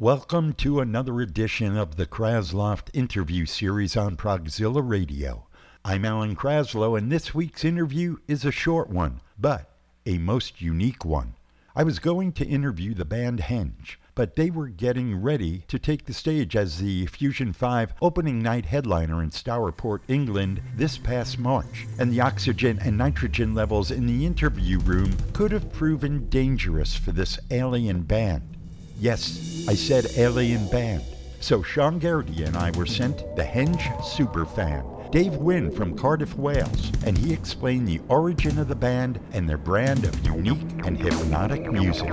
Welcome to another edition of the Krasloft interview series on Progzilla Radio. I'm Alan Kraslow, and this week's interview is a short one, but a most unique one. I was going to interview the band Henge, but they were getting ready to take the stage as the Fusion 5 opening night headliner in Stourport, England this past March, and the oxygen and nitrogen levels in the interview room could have proven dangerous for this alien band. Yes, I said alien band. So Sean Garrity and I were sent the Henge superfan, Dave Wynn from Cardiff, Wales, and he explained the origin of the band and their brand of unique and hypnotic music.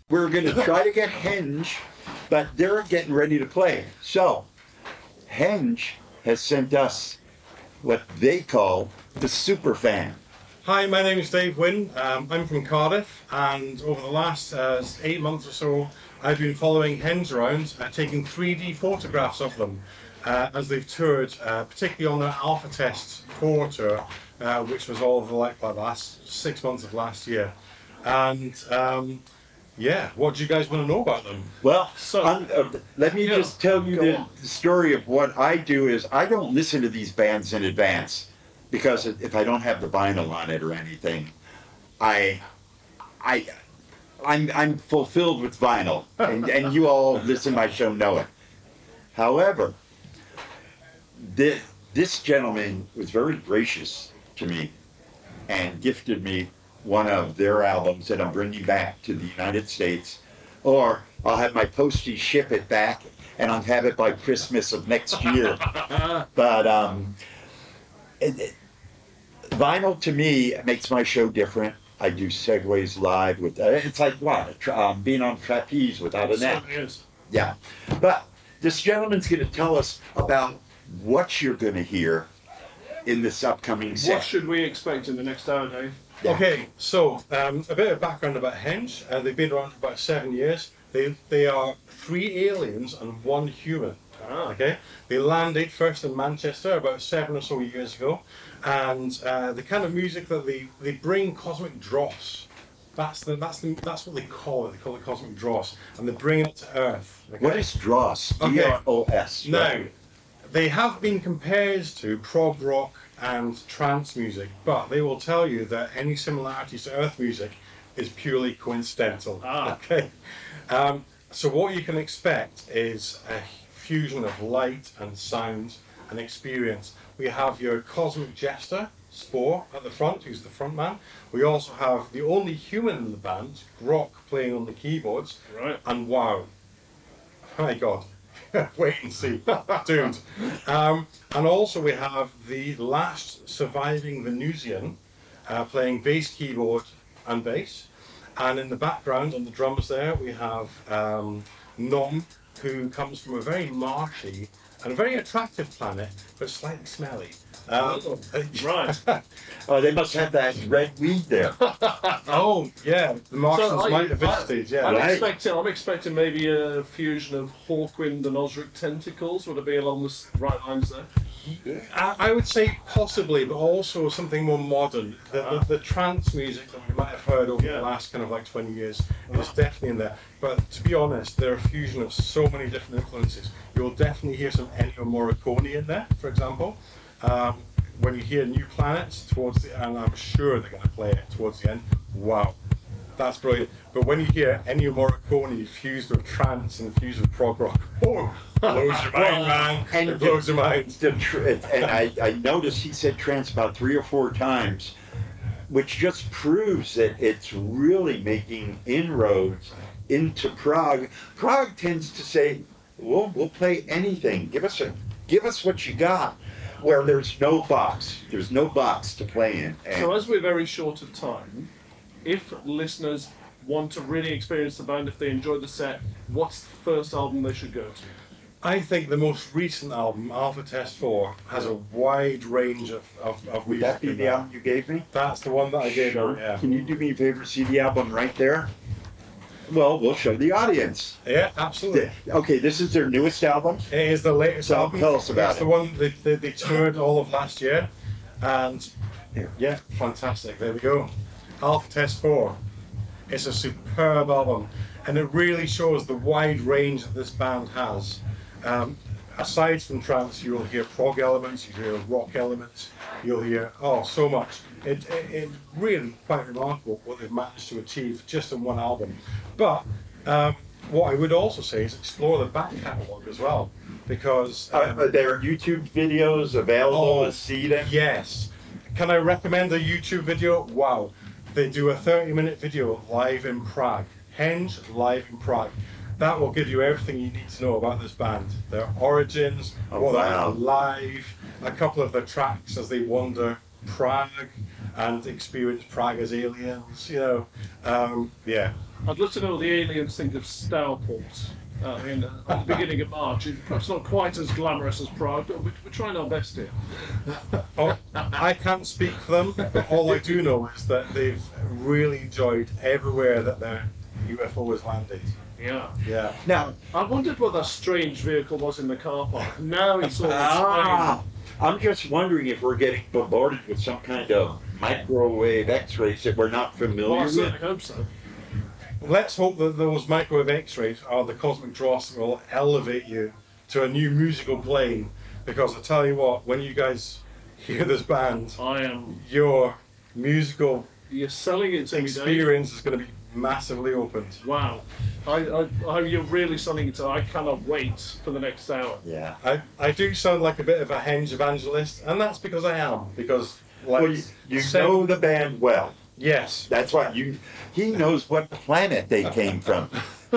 We're going to try to get Henge, but they're getting ready to play. So, Henge has sent us what they call the super fan. Hi, my name is Dave Wynn. I'm from Cardiff, and over the last 8 months or so, I've been following Henge around, taking 3D photographs of them as they've toured, particularly on their Alpha Test 4 tour, which was all of the last 6 months of last year. And what do you guys want to know about them? Well, let me just tell you the story of what I do is I don't listen to these bands in advance because if I don't have the vinyl on it or anything, I'm fulfilled with vinyl, and you all listen to my show know it. However, this gentleman was very gracious to me and gifted me one of their albums that I'm bringing back to the United States, or I'll have my postie ship it back and I'll have it by Christmas of next year. But vinyl to me makes my show different. I do segues live with it's like being on trapeze without a net. Yeah, but this gentleman's going to tell us about what you're going to hear in this upcoming set. What should we expect in the next hour, Dave? Yeah. Okay, so a bit of background about Henge. They've been around for about 7 years. They are 3 aliens and 1 human. Okay, they landed first in Manchester about 7 or so years ago, and the kind of music that they bring, cosmic dross. That's what they call it. They call it cosmic dross, and they're bringing it to Earth. Okay? What is dross? D-R-O-S. Now, they have been compared to prog rock and trance music, but they will tell you that any similarities to Earth music is purely coincidental. Okay, so what you can expect is a fusion of light and sound and experience. We have your cosmic jester, Spore, at the front, who's the front man. We also have the only human in the band, Grok, playing on the keyboards. Right. And wow, my God, wait and see, dude. And also we have the last surviving Venusian playing bass, keyboard and bass. And in the background on the drums there we have Nom, who comes from a very marshy and a very attractive planet, but slightly smelly. Right. Oh, they must have that red weed there. Oh, yeah, the Martians might have visited, yeah. I'm expecting maybe a fusion of Hawkwind and Osric Tentacles. Would it be along the right lines there? I would say possibly, but also something more modern. The trance music that we might have heard over the last kind of 20 years is definitely in there. But to be honest, they're a fusion of so many different influences. You'll definitely hear some Ennio Morricone in there, for example. When you hear New Planets towards the end, I'm sure they're going to play it towards the end. Wow, that's brilliant. But when you hear Ennio Morricone fused with trance and fused with prog rock, blows your mind, man. And it blows your mind. And I noticed he said trance about 3 or 4 times, which just proves that it's really making inroads into prog. Prog tends to say, we'll play anything. Give us what you got. Where there's no box to play in. So as we're very short of time, if listeners want to really experience the band, if they enjoy the set, what's the first album they should go to? I think the most recent album, Alpha Test 4, has a wide range of music. Would that be the album you gave me? That's the one that I gave you, yeah. Can you do me a favor, see the album right there? Well, we'll show the audience. Yeah, absolutely. Okay, this is their newest album? It is the latest album. Tell us about it. It's the one they toured all of last year. And yeah, fantastic. There we go. Alpha Test 4. It's a superb album. And it really shows the wide range that this band has. Aside from trance, you'll hear prog elements, you'll hear rock elements, you'll hear, so much. It's really quite remarkable what they've managed to achieve just in one album. But what I would also say is explore the back catalogue as well, because... there are YouTube videos available to see them? Yes. Can I recommend a YouTube video? Wow. They do a 30-minute video live in Prague. Henge live in Prague. That will give you everything you need to know about this band. Their origins, what they're live, a couple of their tracks as they wander Prague, and experience Prague as aliens. Yeah. I'd love to know what the aliens think of Stourport at the beginning of March. It's perhaps not quite as glamorous as Prague, but we're trying our best here. Oh, I can't speak for them, but all I do know is that they've really enjoyed everywhere that their UFO has landed. Yeah. Yeah. Now, I wondered what that strange vehicle was in the car park. Now it's all I'm just wondering if we're getting bombarded with some kind of microwave X-rays that we're not familiar Well, I with. certainly hope so. Let's hope that those microwave X-rays are the cosmic dross that will elevate you to a new musical plane. Because I tell you what, when you guys hear this band, I am. your musical You're selling it to me, Dave. experience is going to be massively opened. Wow. You're really selling it to me. I cannot wait for the next hour. Yeah. I do sound like a bit of a henge evangelist, and that's because I am. Because, like, Well, you know the band well. yes, That's why he knows what planet they came from.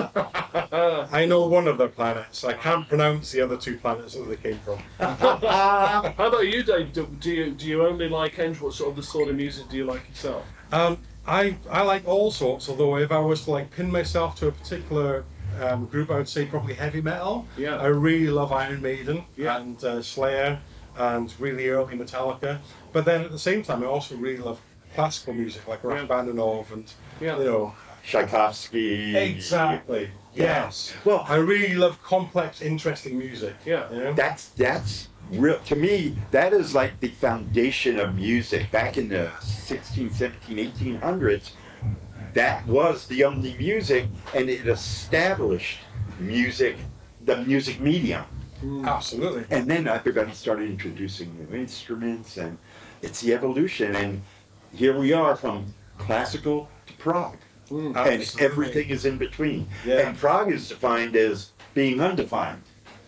I know one of their planets. I can't pronounce the other two planets that they came from. How about you, Dave? Do you only like Henge? What sort of music do you like yourself? I like all sorts. Although if I was to like pin myself to a particular group, I would say probably heavy metal. Yeah. I really love Iron Maiden Yeah. and Slayer and really early Metallica. But then at the same time, I also really love classical music like Rachmaninoff and Yeah. Tchaikovsky. Exactly. Yes. Well, I really love complex, interesting music. Yeah. You know? that's real to me. That is like the foundation of music back in the 16, 17, 1800s. That was the only music, and it established music, the music medium. Absolutely. And then everybody started introducing new instruments, and it's the evolution. And here we are from classical to Prague. And Absolutely. everything is in between. Yeah. And Prague is defined as being undefined.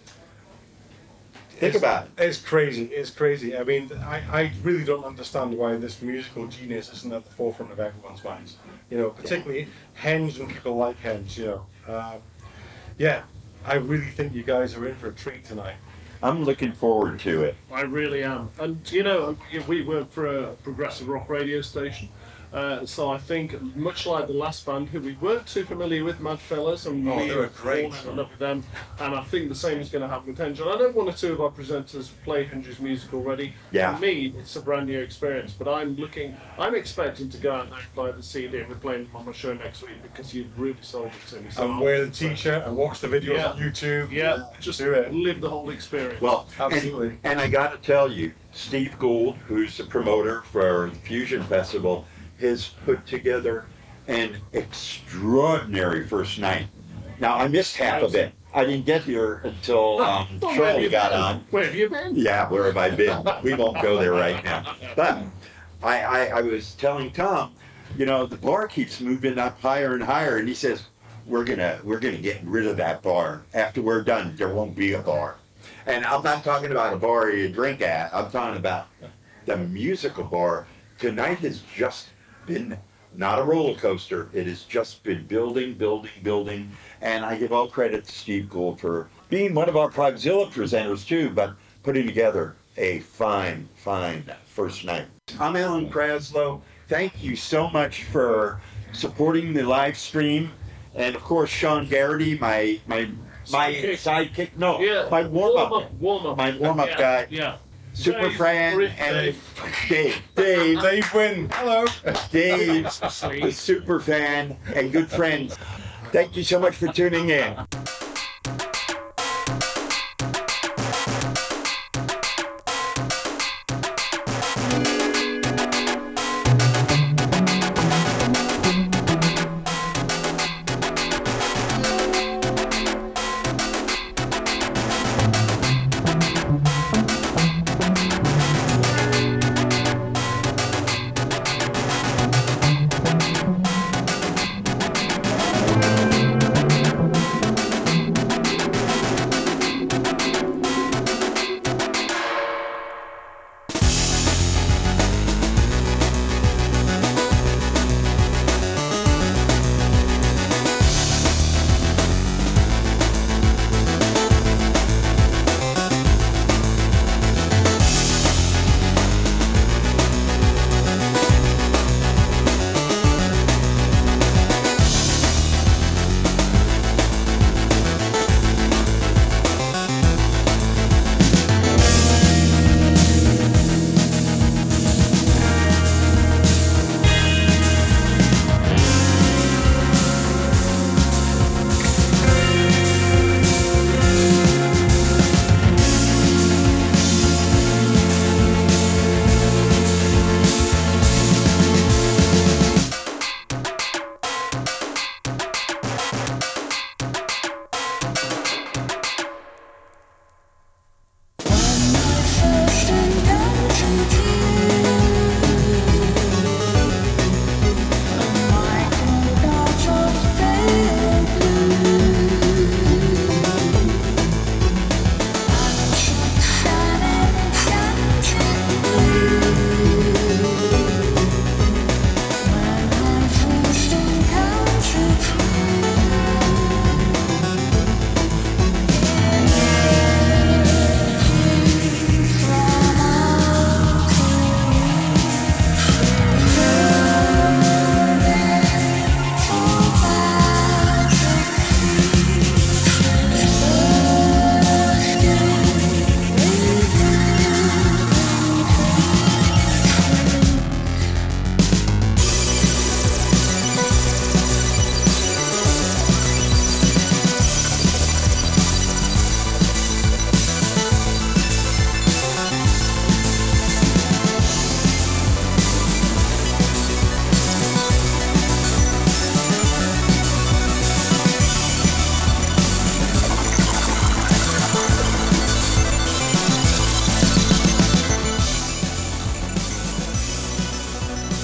Think about it. It's crazy. It's crazy. I mean, I really don't understand why this musical genius isn't at the forefront of everyone's minds. Particularly Henge and people like Henge. Yeah, I really think you guys are in for a treat tonight. I'm looking forward to it. I really am. And we work for a progressive rock radio station. So I think, much like the last band, who we weren't too familiar with, Madfellas, and Oh, we they were great. fallen in love with them, and I think the same is going to happen with Henge. And I know one or two of our presenters play Henge's music already. Yeah. For me, it's a brand new experience, but I'm expecting to go out there and buy the CD, and we're playing them on my show next week because you've really sold it to me. So And wear the t-shirt and watch the videos Yeah. on YouTube. Yeah, just do it. live the whole experience. Well, Absolutely. And I got to tell you, Steve Gould, who's the promoter for the Fusion Festival, has put together an extraordinary first night. Now, I missed half of it. I didn't get here until Charlie got on. Where have you been? Yeah, where have I been? We won't go there right now. But I was telling Tom, the bar keeps moving up higher and higher, and he says, we're gonna get rid of that bar. After we're done, there won't be a bar. And I'm not talking about a bar you drink at. I'm talking about the musical bar. Tonight has just been not a roller coaster. It has just been building. And I give all credit to Steve Gould for being one of our Progzilla presenters too, but putting together a fine first night. I'm Alan Kraslow. Thank you so much for supporting the live stream. And of course, Sean Garrity, my sidekick. No, Yeah. my warm-up. Warm-up. My warm-up Yeah, guy. Yeah. Super Dave, Fran Rick, and Dave. Dave. Dave Wynn. Hello. Dave's a super fan and good friend. Thank you so much for tuning in.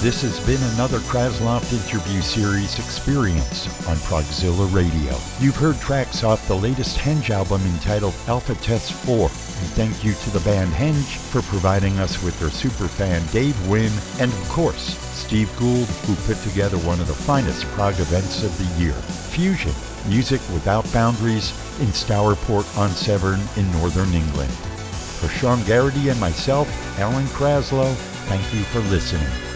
This has been another Krasloft interview series experience on Progzilla Radio. You've heard tracks off the latest Henge album entitled Alpha Test 4. And thank you to the band Henge for providing us with their superfan Dave Wynn, and of course, Steve Gould, who put together one of the finest prog events of the year, Fusion, music without boundaries in Stourport-on-Severn in northern England. For Sean Garrity and myself, Alan Kraslow, thank you for listening.